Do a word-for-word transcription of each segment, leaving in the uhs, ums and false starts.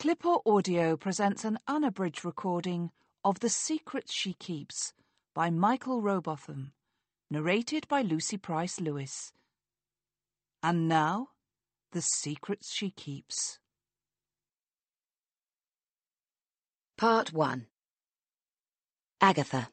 Clipper Audio presents an unabridged recording of The Secrets She Keeps by Michael Robotham, narrated by Lucy Price Lewis. And now, The Secrets She Keeps. Part one. Agatha.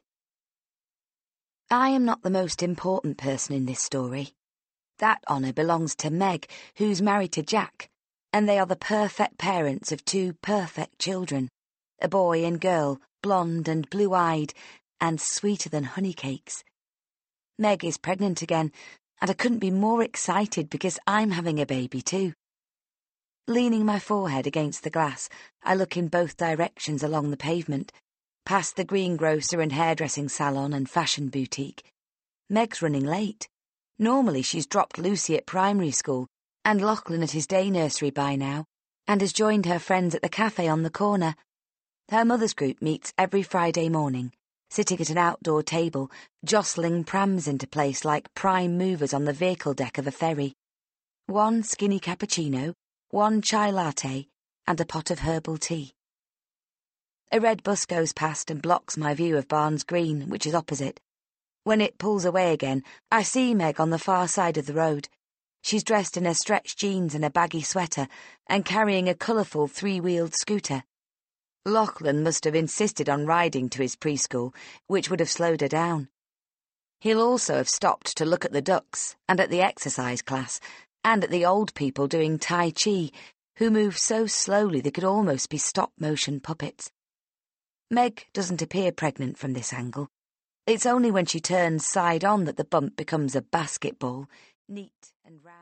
I am not the most important person in this story. That honour belongs to Meg, who's married to Jack, and they are the perfect parents of two perfect children, a boy and girl, blonde and blue-eyed, and sweeter than honey cakes. Meg is pregnant again, and I couldn't be more excited because I'm having a baby too. Leaning my forehead against the glass, I look in both directions along the pavement, past the greengrocer and hairdressing salon and fashion boutique. Meg's running late. Normally she's dropped Lucy at primary school and Lachlan at his day nursery by now, and has joined her friends at the cafe on the corner. Her mother's group meets every Friday morning, sitting at an outdoor table, jostling prams into place like prime movers on the vehicle deck of a ferry. One skinny cappuccino, one chai latte, and a pot of herbal tea. A red bus goes past and blocks my view of Barnes Green, which is opposite. When it pulls away again, I see Meg on the far side of the road. She's dressed in her stretched jeans and a baggy sweater, and carrying a colourful three-wheeled scooter. Lachlan must have insisted on riding to his preschool, which would have slowed her down. He'll also have stopped to look at the ducks, and at the exercise class, and at the old people doing Tai Chi, who move so slowly they could almost be stop-motion puppets. Meg doesn't appear pregnant from this angle. It's only when she turns side-on that the bump becomes a basketball, neat and round.